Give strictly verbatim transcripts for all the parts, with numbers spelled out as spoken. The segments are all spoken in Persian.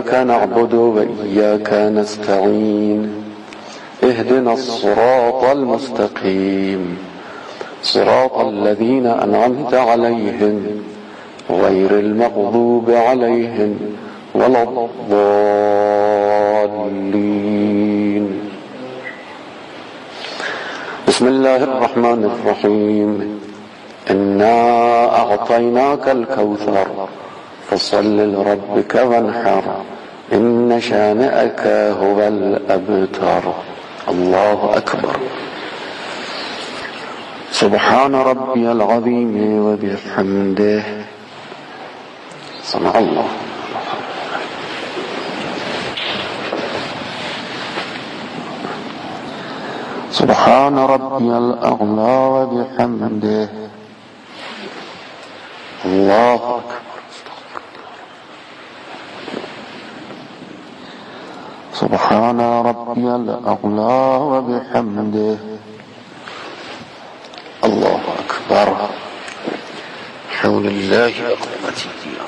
إياك نعبد وإياك نستعين اهدنا الصراط المستقيم صراط الذين أنعمت عليهم غير المغضوب عليهم ولا الضالين. بسم الله الرحمن الرحيم. إنا أعطيناك الكوثر فصل لربك وانحر إن شانئك هو الأبتر. الله أكبر. سبحان ربي العظيم وبحمده. صنع الله. سبحان ربي الأعلى وبحمده. الله أكبر. سبحان ربي الأعلى وبحمده. الله أكبر. حول الله وقوته.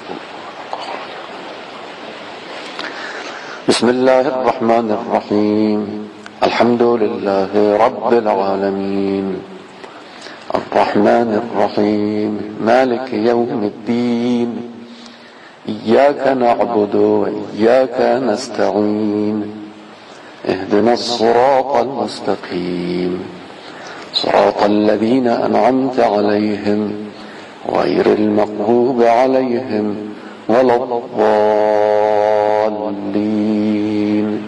بسم الله الرحمن الرحيم. الحمد لله رب العالمين الرحمن الرحيم مالك يوم الدين إياك نعبد وإياك نستعين اهدنا الصراط المستقيم صراط الذين أنعمت عليهم غير المغضوب عليهم ولا الضالين.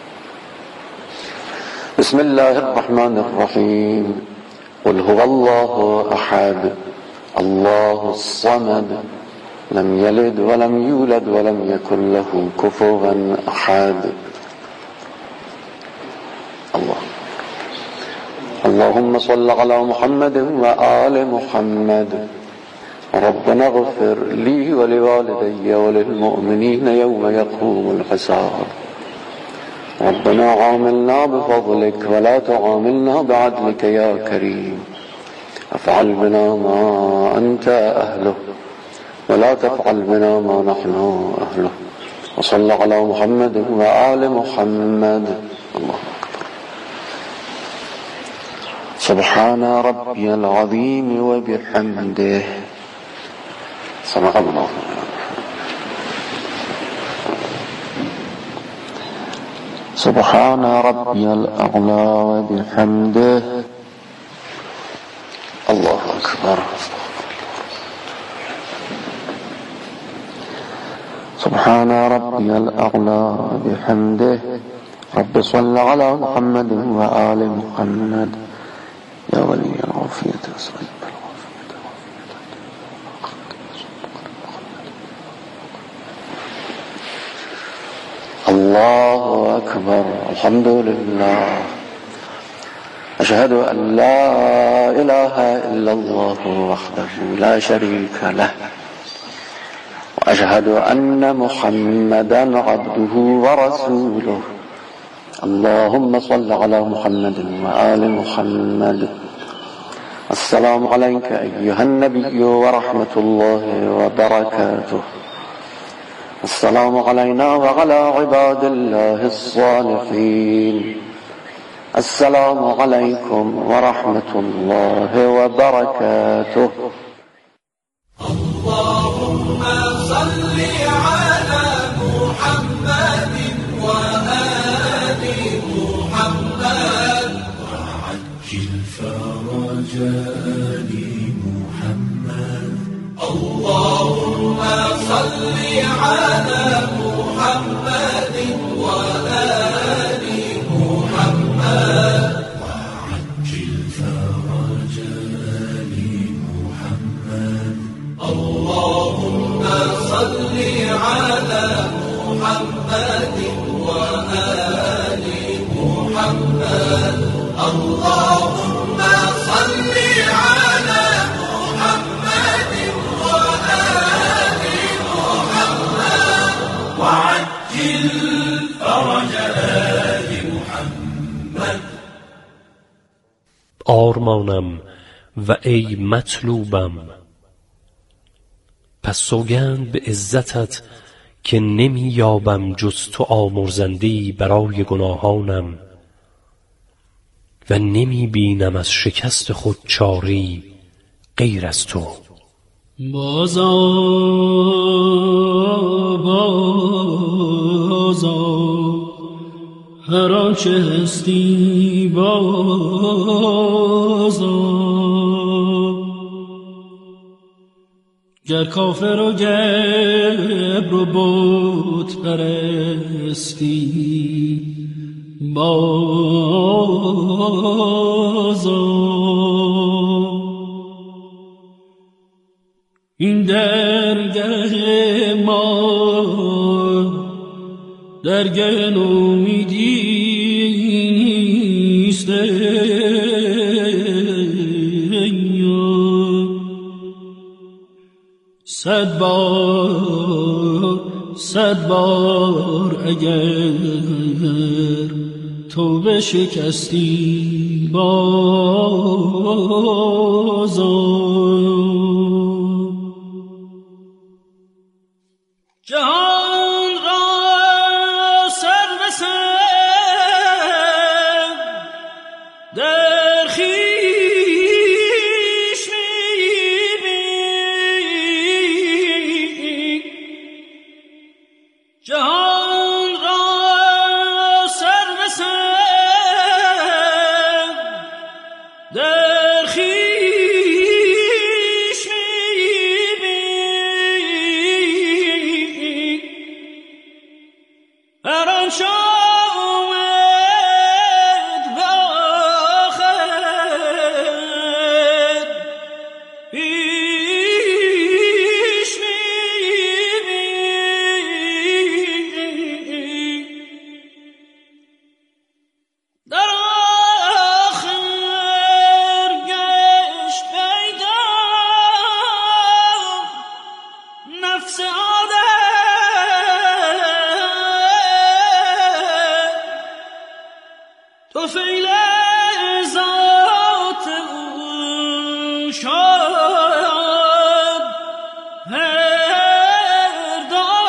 بسم الله الرحمن الرحيم. قل هو الله أحد الله الصمد لم يلد ولم يولد ولم يكن له كفوا أحد. الله. اللهم صل على محمد وآل محمد. ربنا اغفر لي ولوالدي وللمؤمنين يوم يقوم الحساب. ربنا عاملنا بفضلك ولا تعاملنا بعدلك يا كريم. افعل بنا ما أنت أهله ولا تفعل بنا ما نحن أهله. وصل على محمد وآل محمد. الله أكبر. سبحان ربي العظيم وبحمده. سمع الله. سبحان ربي الأعلى وبحمده. الله أكبر. سبحان ربي الأعلى وبحمده. رب صل على محمد وآل محمد. يا ولي العافية أسألك الله أكبر. الحمد لله. أشهد أن لا إله إلا الله وحده لا شريك له وأشهد أن محمدا عبده ورسوله. اللهم صل على محمد وآل محمد. السلام عليك أيها النبي ورحمة الله وبركاته. السلام علينا وعلى عباد الله الصالحين. السلام عليكم ورحمة الله وبركاته. اللهم صل على محمد وآل محمد وعجل فرجاء محمد. اللهم صل على محمد وآل محمد وعجل فرجاء محمد. اللهم صل على محمد وآل محمد. اللهم صل على محمد وآل محمد وعجل فرج آل محمد. آرمانم و ای مطلوبم، پس سوگند به عزتت که نمی یابم جز تو آمرزنده‌ای برای گناهانم و نمی بینم از شکست خود چاری غیر از تو. بازا بازا هر آنچه هستی بازا، گر کافر و گبر و بت پرستی بازا. این درگه ما درگه نومیدی نیست، صد بار صد بار اگر تو بشکستی بازا. جهان را سر به سر در خویش می‌بینی، جهان را سر به سر در خویش می‌بینی. هر آنچه آمد به آخر پیش می‌بینی، در آخر گشت پیدا نفس آدم. تو فعل ذات او شاید هر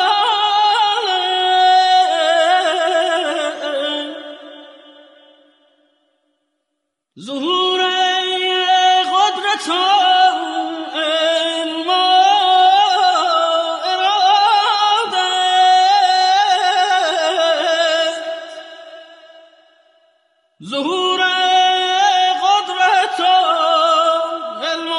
دارد، ظهور قدرت و علم و ارادت، ظهور قدرت و علم و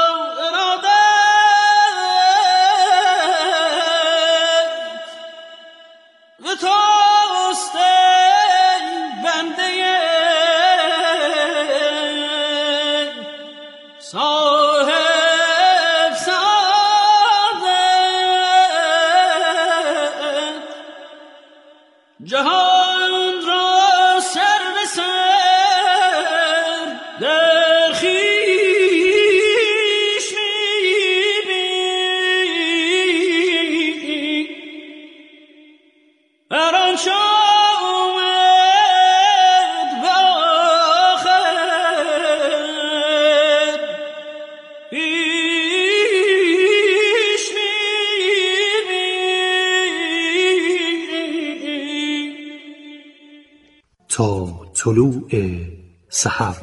ارادت و توست ای بنده صاحب سعادت. جهان را سر به سر در خویش می‌بینی، هر آنچه آمد به آخر پیش می‌بینی. تا طلوع سحر.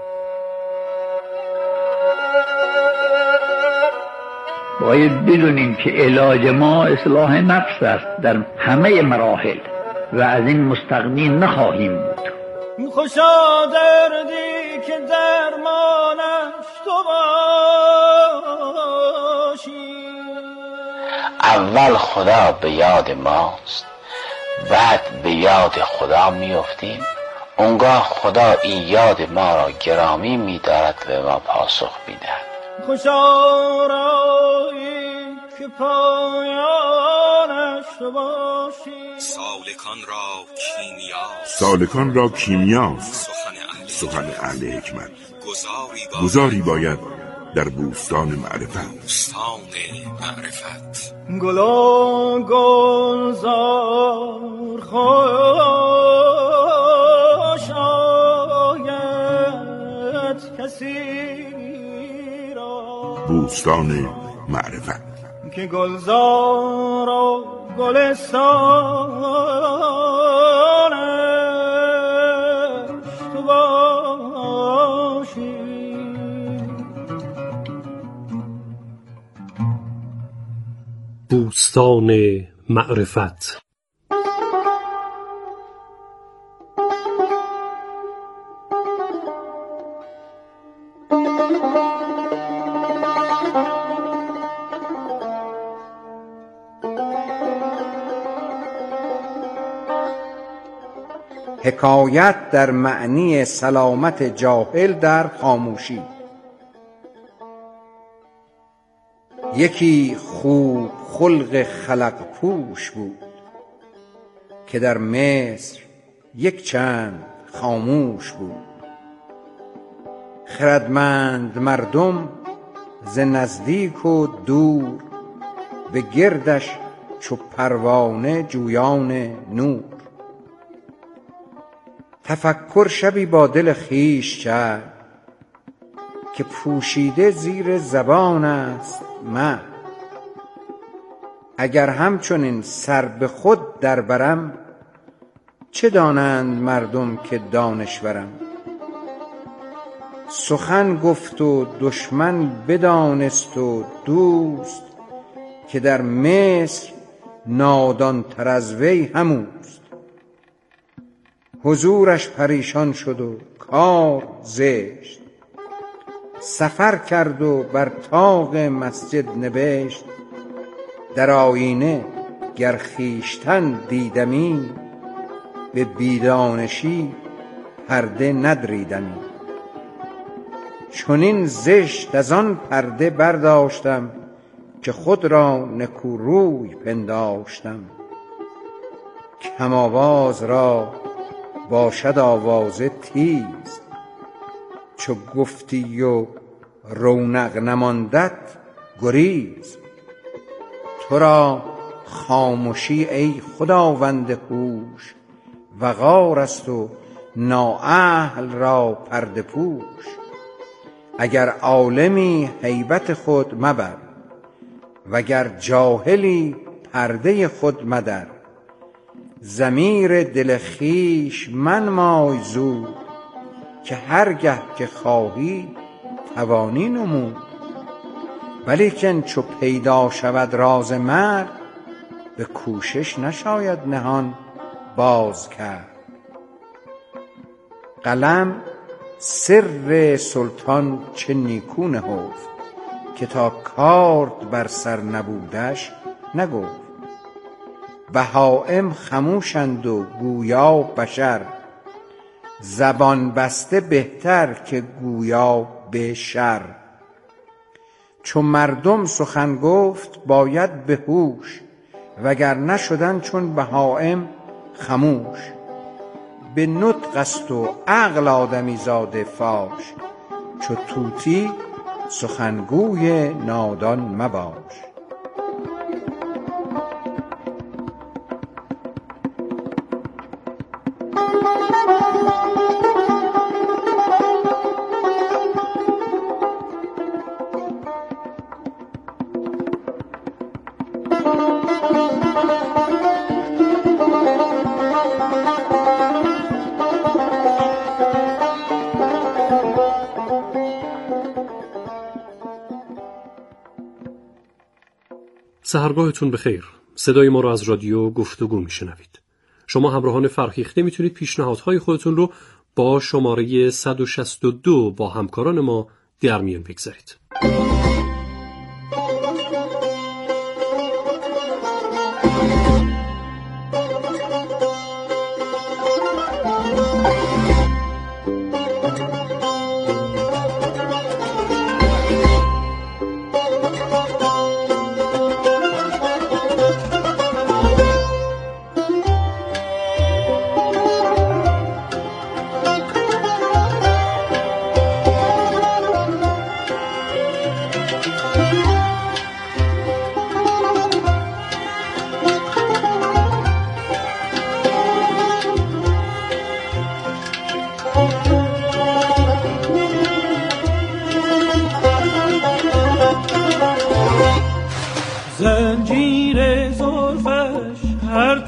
باید بدونیم که علاج ما اصلاح نفس است در همه مراحل و از این مستغنی نخواهیم بود. خوشا دردی که درمانش تو باشی. اول خدا به یاد ماست، بعد به یاد خدا میافتیم. اونگاه خدا این یاد ما را گرامی می‌دارد و به ما پاسخ می‌دهد. خوشا رایی که پایانش تو باشی. سالکان را کیمیاست، سالکان را کیمیاست سخن اهل, سخن اهل حکمت. گذاری گذاری باید در بوستان معرفت. بوستان معرفت. گلا گلزار خوش آید کسی را. بوستان معرفت. که گلزار و گلستانش تو باشی. بوستان معرفت. حکایت در معنی سلامت جاهل در خاموشی. یکی خوب خلق خلق پوش بود که در مصر یک چند خاموش بود. خردمند مردم ز نزدیک و دور به گردش چو پروانه جویان نور. تفکر شبی با دل خویش کرد که پوشیده زیر زبان است من. اگر همچنین سر به خود در برم چه دانند مردم که دانشورم. سخن گفت و دشمن بدانست و دوست که در مصر نادان تر از وی هموست. حضورش پریشان شد و کار زشت، سفر کرد و بر طاق مسجد نبشت. در آیینه گر خویشتن دیدمی به بیدانشی پرده ندریدمی. چنین زشت از آن پرده برداشتم که خود را نکوروی پنداشتم. کم آواز را باشد آوازه تیز، چو گفتی و رونق نماندت گریز. تو را خاموشی ای خداوند هوش، وقار است و نااهل را پرده پوش. اگر عالمی هیبت خود مبر، وگر جاهلی پرده خود مدر. ضمیر دل خویش منمای زود، که هرگه که خواهی توانی نمود. ولیکن چو پیدا شود راز مرد، به کوشش نشاید نهان باز کرد. قلم سر سلطان چه نیکو نهفت، که تا کارد بر سر نبودش نگفت. بهائم خموشند و گویا بشر، زبان بسته بهتر که گویا به شر. چو مردم سخن گفت باید به هوش، وگر نشدن چون بهائم خموش. به نطق است و عقل آدمی زاده فاش، چو طوطی سخنگوی نادان مباش. سحرگاهتون بخیر. صدای ما رو از رادیو گفتگو میشنوید. شما همراهان فرهیخته میتونید پیشنهادهای خودتون رو با شماره صد و شصت و دو با همکاران ما در میان بگذارید.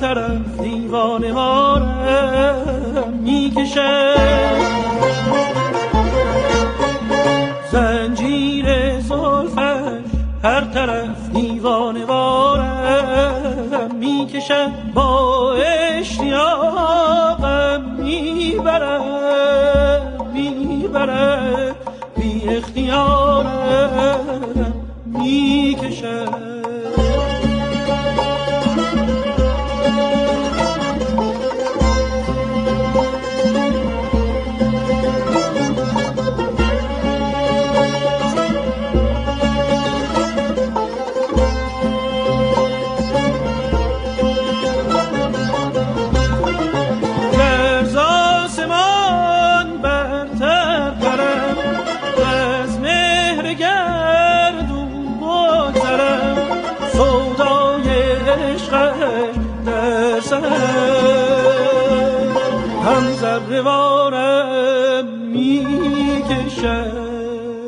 طرف دیوانه وارم میکشد، زنجیر زلفش هر طرف دیوانه وارم میکشد، با اشتیاقم میبرد میبرد بی اختیارم میکشد. هم ذره وارم میکشد.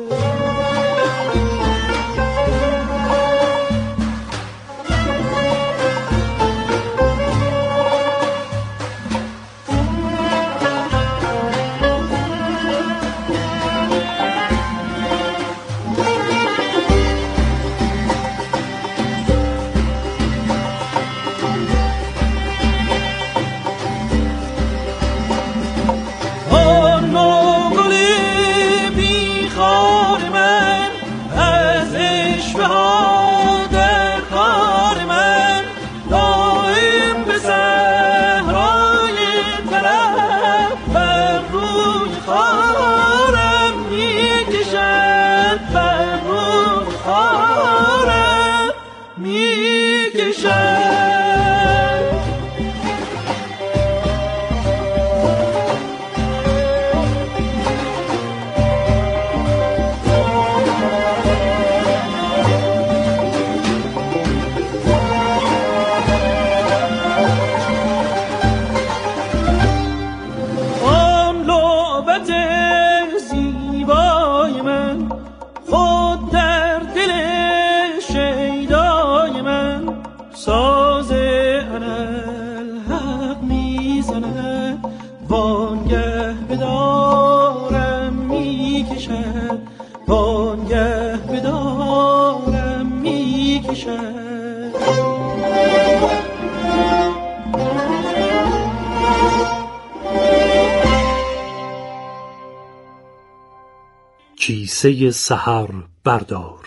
کیسه سحر بردار.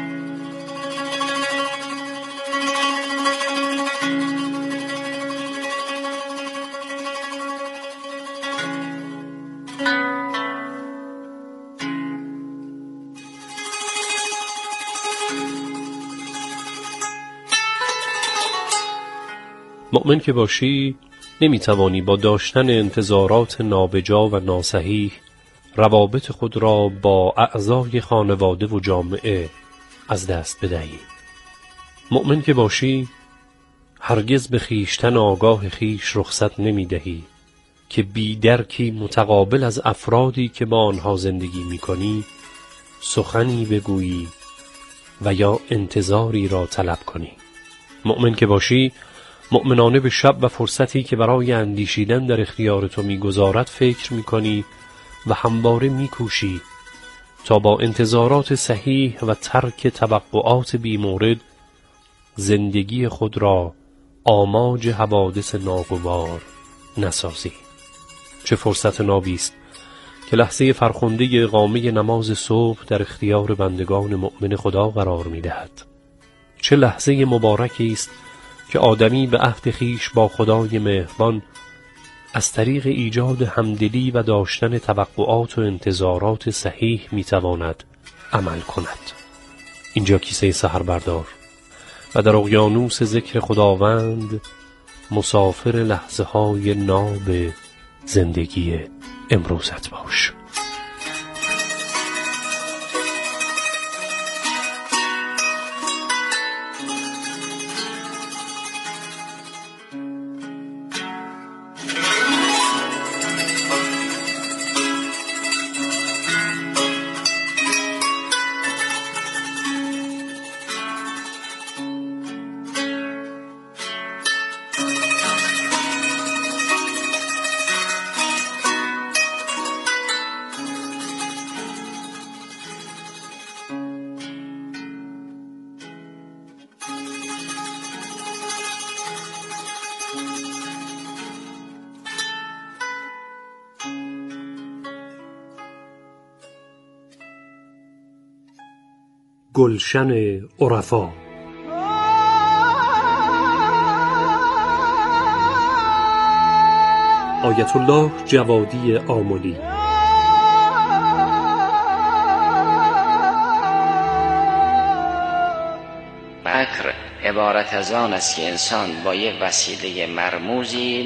مؤمن که باشی نمیتوانی با داشتن انتظارات نابجا و ناصحیح روابط خود را با اعضای خانواده و جامعه از دست بدهی. مؤمن که باشی هرگز به خیشتن آگاه خیش رخصت نمیدهی که بی درکی متقابل از افرادی که با آنها زندگی میکنی سخنی بگویی و یا انتظاری را طلب کنی. مؤمن که باشی مؤمنانه به شب و فرصتی که برای اندیشیدن در اختیار تو میگذارد فکر میکنی و همواره میکوشی تا با انتظارات صحیح و ترک توقعات بیمورد زندگی خود را آماج حوادث ناگوار نسازی. چه فرصت نابی است که لحظه فرخنده اقامه نماز صبح در اختیار بندگان مؤمن خدا قرار می‌دهد. چه لحظه مبارکی است که آدمی به عهد خیش با خدای مهربان از طریق ایجاد همدلی و داشتن توقعات و انتظارات صحیح میتواند عمل کند. اینجا کیسه سحر بردار و در اقیانوس ذکر خداوند مسافر لحظه های ناب زندگی امروزت باش. گلشن عرفا. آیت الله جوادی آملی. مکر عبارت از آن است که انسان با یه وسیله مرموزی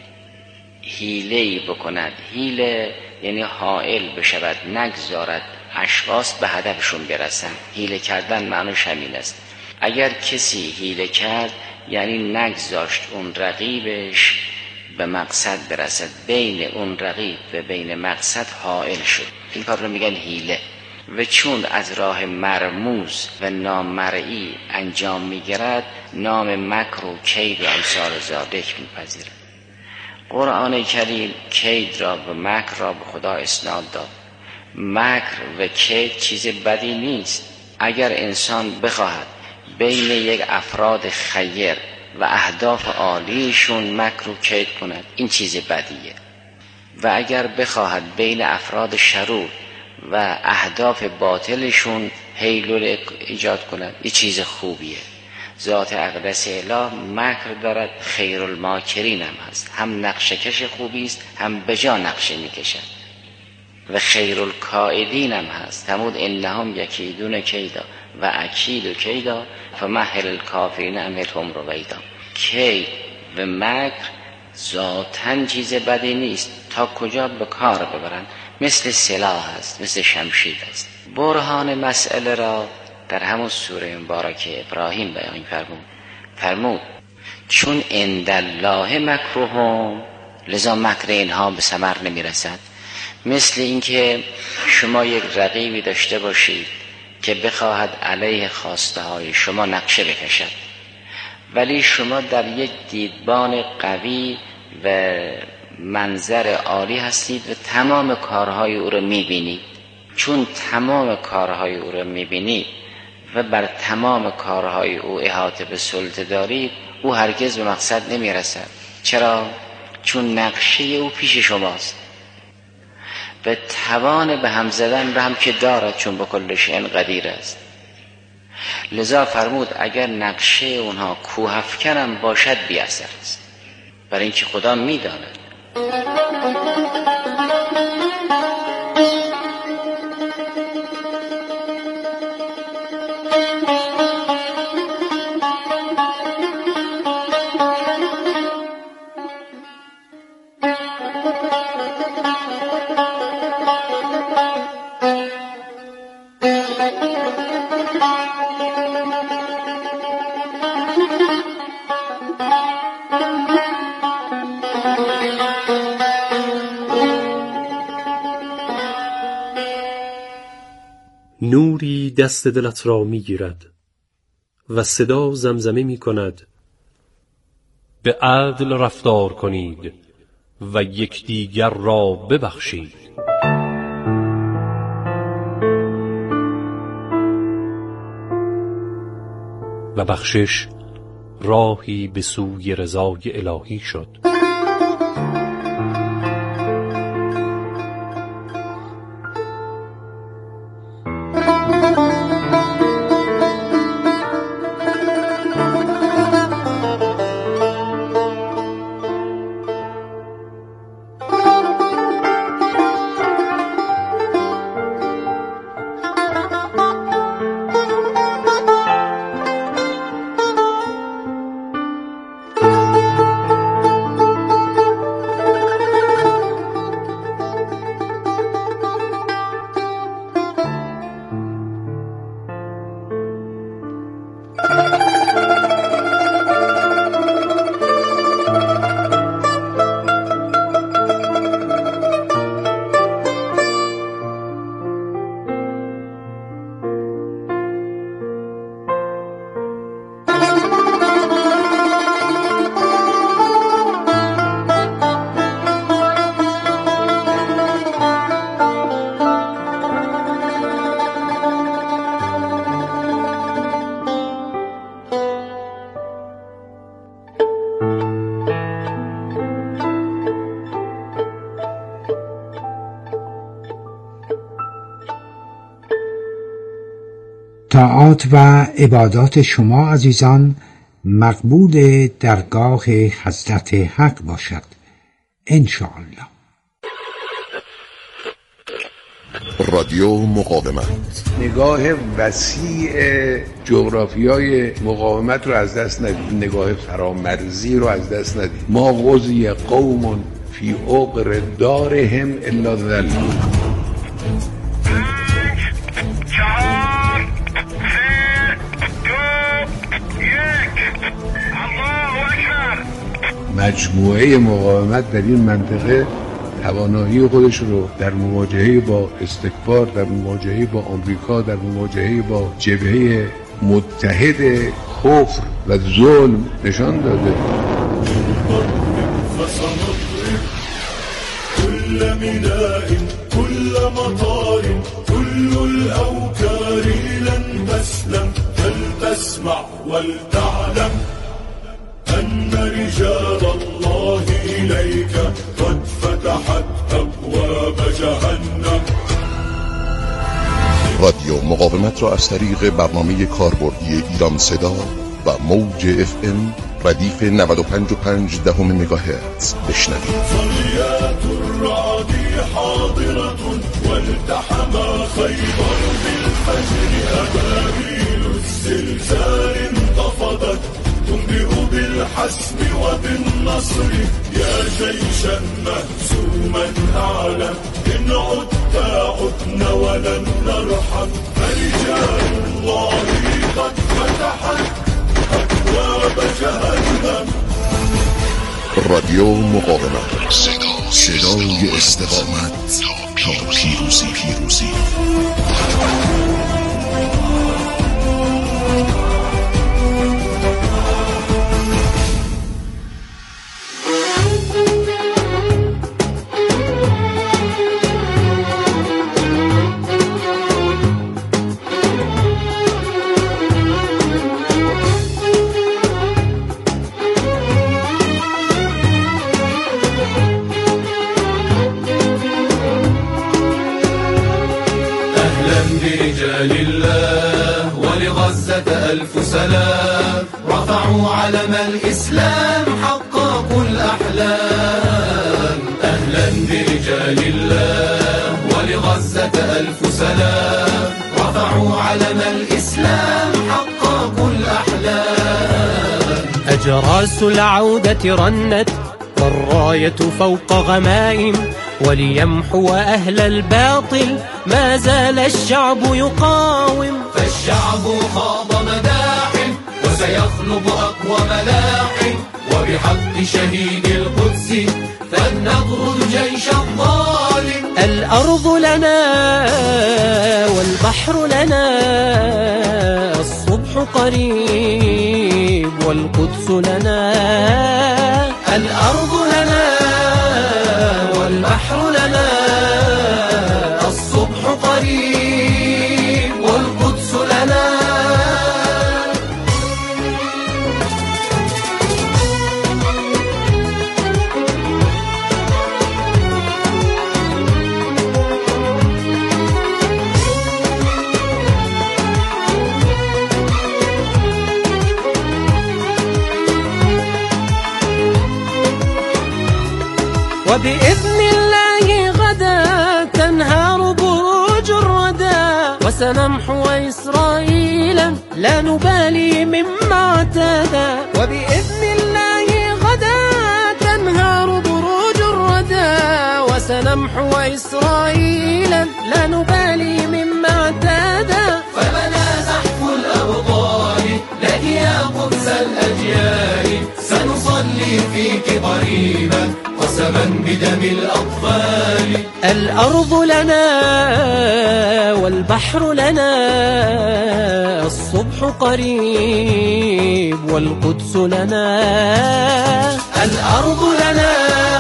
حیله‌ای بکند. حیله یعنی حائل بشود، نگذارد اشخاص به هدفشون برسند. حیله کردن معنیش همین است. اگر کسی حیله کرد یعنی نگذاشت اون رقیبش به مقصد برسد، بین اون رقیب و بین مقصد حائل شد، این کار رو میگن حیله. و چون از راه مرموز و نامرئی انجام میگیرد، نام مکر و کید و امثال ذالک میپذیرد. قرآن کریم کید را و مکر را به خدا اسناد داد. مکر و کید چیز بدی نیست. اگر انسان بخواهد بین یک افراد خیر و اهداف عالیشون مکر و کید کند، این چیز بدیه. و اگر بخواهد بین افراد شرور و اهداف باطلشون حیل ایجاد کند، این چیز خوبیه. ذات اقدس اله مکر دارد، خیر الماکرین هم هست. هم نقشه کش خوبی است، هم بجا نقشه میکشد. و خیر الکائدین هم هست. تمود انهم یکیدون کیدا و اکید کیدا فمهل الکافرین امهلهم رویدا. کید و مکر ذاتاً چیز بدی نیست، تا کجا به کار ببرن. مثل سلاح است، مثل شمشیر است. برهان مسئله را در همون سوره مبارکه ابراهیم بیان فرمود. فرمود چون عند الله مکرهم، لذا مکر اینها به ثمر نمیرسد. مثل اینکه شما یک رقیبی داشته باشید که بخواهد علیه خواسته های شما نقشه بکشد، ولی شما در یک دیدبان قوی و منظر عالی هستید و تمام کارهای او را میبینید. چون تمام کارهای او را میبینید و بر تمام کارهای او احاطه به سلطه دارید، او هرگز به مقصد نمیرسد. چرا؟ چون نقشه او پیش شماست و توان به هم زدن را هم که دارد، چون به کل شیء قدیر است. لذا فرمود اگر نقشه اونها کوهافکنم باشد بی اثر است، برای اینکه خدا میداند. نوری دست دلت را می گیرد و صدا زمزمه می کند به عدل رفتار کنید و یکدیگر را ببخشید. و بخشش راهی به سوی رضای الهی شد. طاعات و عبادات شما عزیزان مقبول درگاه حضرت حق باشد انشاءالله. رادیو مقاومت نگاه وسیع جغرافیای مقاومت رو از دست ندید، نگاه فرامرزی رو از دست ندید. ما غزی قوم فی عقر دارهم الا ذلون. مجموعه مقاومت در این منطقه توانایی خودش رو در مواجهه با استکبار، در مواجهه با آمریکا، در مواجهه با جبهه متحد کفر و ظلم نشان داده. كل ميناء كل مطار كل الأوكار لن تسلم فلتسمع ولتعلم أن رجال الله إليك قد فتحت أبواب جهنم. رادیو مقاومت را از طریق برنامه کاربردی ایران صدا و موج اف ام ردیف نود و پنج و پنج دهم مگاهرتز بشنوید. صليات الرعد حاضرة والتحم خيبر بالفجر أبابيل الزلزال انتفضت تنبئ بالحسم وبالنصر يا جيشا مهزوما أعلم إن عدت عدنا ولن نرحم فرجال الله قد فتحت أبواب جهنم. رادیو مقاومت، صدای استقامت تا پیروزی. پیروزی لله ولغزة ألف سلام رفعوا علم الإسلام حققوا الأحلام. أهلا برجال الله ولغزة ألف سلام رفعوا علم الإسلام حققوا الأحلام. أجراس العودة رنت والراية فوق غمائم وليمحو أهل الباطل ما زال الشعب يقاوم. فالشعب خاض مداحم وسيخلب أقوى ملاحم وبحق شهيد القدس فلنطرد جيش الظالم. الأرض لنا والبحر لنا الصبح قريب والقدس لنا. الأرض لنا والبحر لنا الصبح قريب والقدس لنا. وبإذن الله غدا تنهار بروج الردى وسنمحو إسرائيلا لا نبالي مما اعتدى. وبإذن الله غدا تنهار بروج الردى وسنمحو إسرائيلا لا نبالي مما اعتدى. فبدا زحف الأبطال لك يا قدس الأجيال سنصلي فيك ضريبا قسما بدم الأطفال. الأرض لنا والبحر لنا الصبح قريب والقدس لنا. الأرض لنا